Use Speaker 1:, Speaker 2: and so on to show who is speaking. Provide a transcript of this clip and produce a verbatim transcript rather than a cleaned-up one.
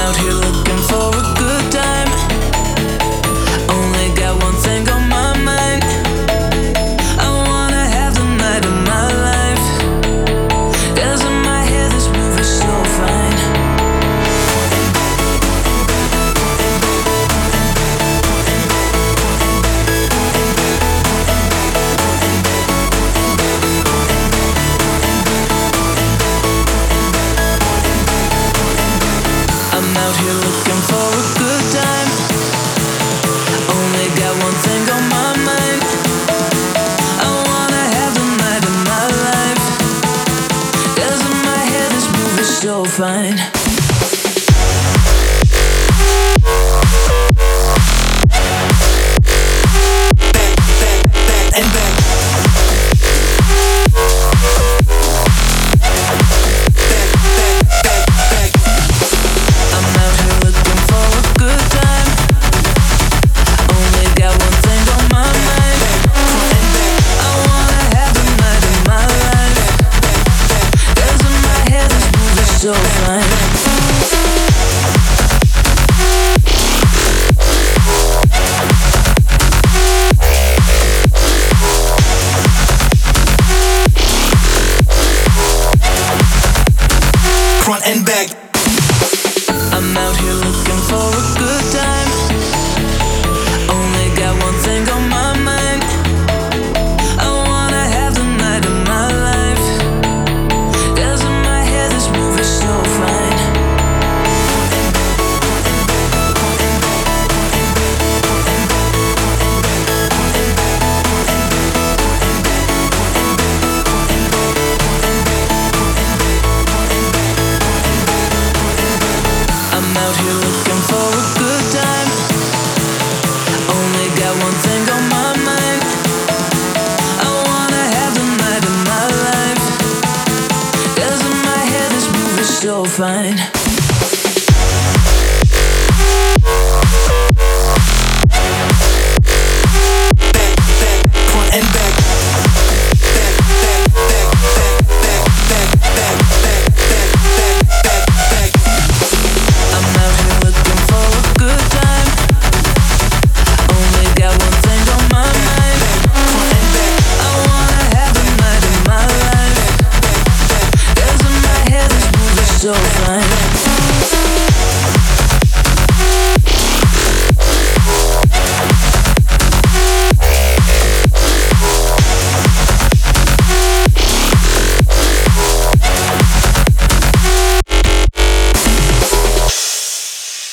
Speaker 1: out here looking for a good time. Only got one thing on my mind. I wanna have the night of my life. 'Cause in my head this movie's so fine. I'm out here looking for a good time. Only got one thing on my mind. I wanna have the night of my life. 'Cause in my head this movie's so fine. So fine.
Speaker 2: Front and back.
Speaker 1: I'm out here looking for a good time. Only got one thing on my mind. I wanna have the night of my life. 'Cause in my head this movie's so fine. I'm out here looking for a good time. Only got one thing on my mind. I wanna have the night of my life. 'Cause in my head this movie's so fine.